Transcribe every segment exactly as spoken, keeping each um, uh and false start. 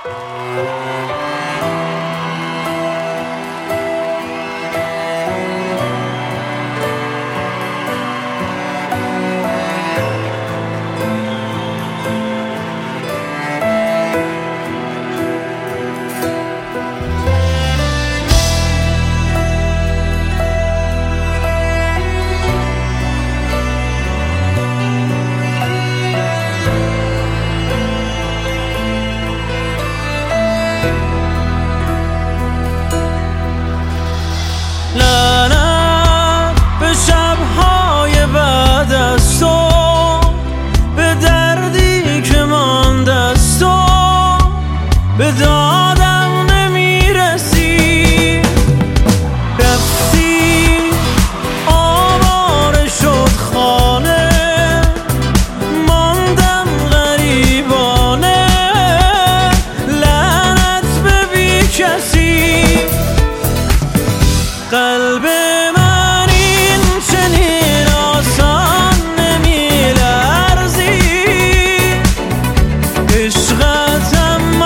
به دادم نمیرسی، رفتی آواره شد خانه، ماندم غریبانه، لعنت به بی کسی. قلب من این چنین آسان نمیلرزی، عشقت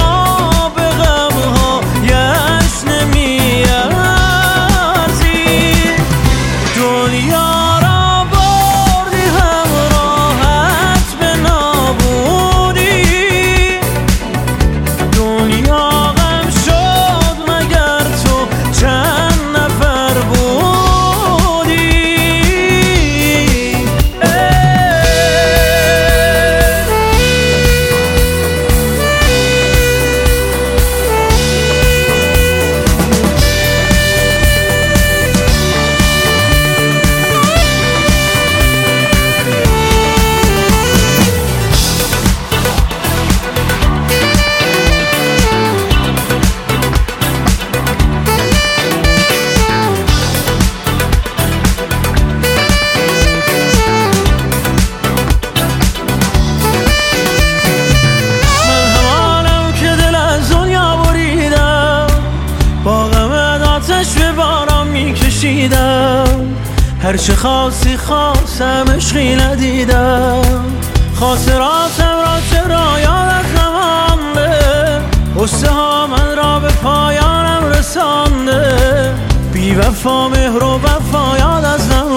هرچه خاصی خواستم عشقی ندیدم، خاطراتم را چرا یادت نمانده، غصه ها من را به پایانم رسانده، بی وفا مهر و وفا یاد از